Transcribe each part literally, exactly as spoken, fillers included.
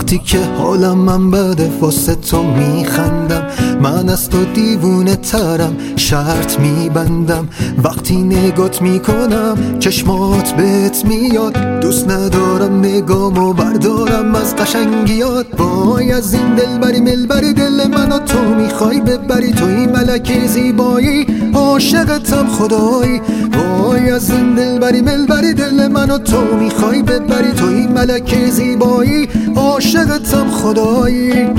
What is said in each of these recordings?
وقتی که حالم من بده واسه تو میخندم، من از تو دیوونه ترم شرط میبندم. وقتی نگات میکنم چشمات بهت میاد، دوست ندارم نگامو بردارم از قشنگیات. وای از این دلبری ملبری دل منو تو میخوای ببری، توی ملکه زیبایی عاشقتم خدایی. وای از این دلبری ملبری دل منو تو میخوای ببری، توی ملکه زیبایی عاشقتم خدایی.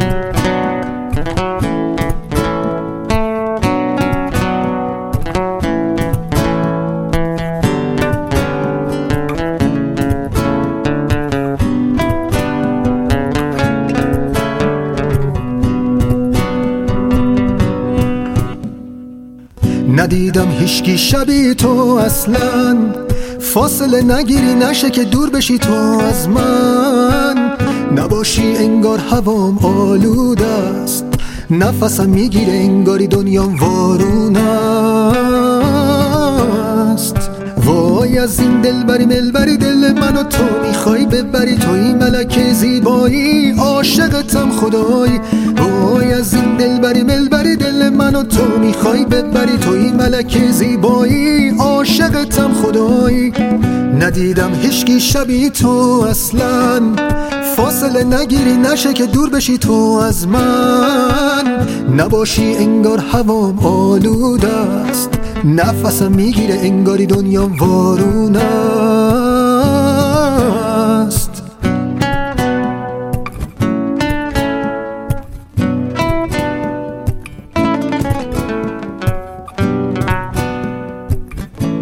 ندیدم هیچکی شبیه تو اصلا، فاصله نگیری نشه که دور بشی تو از من. نباشی انگار هوام آلوده است، نفسم میگیره انگاری دنیام وارون است. وای از این دلبری ملبری دل منو تو میخوای ببری، توی ملکه زیبایی عاشقتم خدایی. وای از این دلبری ملبری دل منو تو میخوای ببری، توی ملکه زیبایی عاشقتم خدایی. ندیدم هیچکی شبیه تو اصلا، فاصله نگیری نشه که دور بشی تو از من. نباشی انگار هوام آلوده است، نفسم میگیره انگاری دنیام وارون است.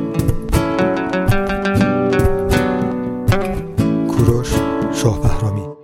کوروش شاه بهرامی.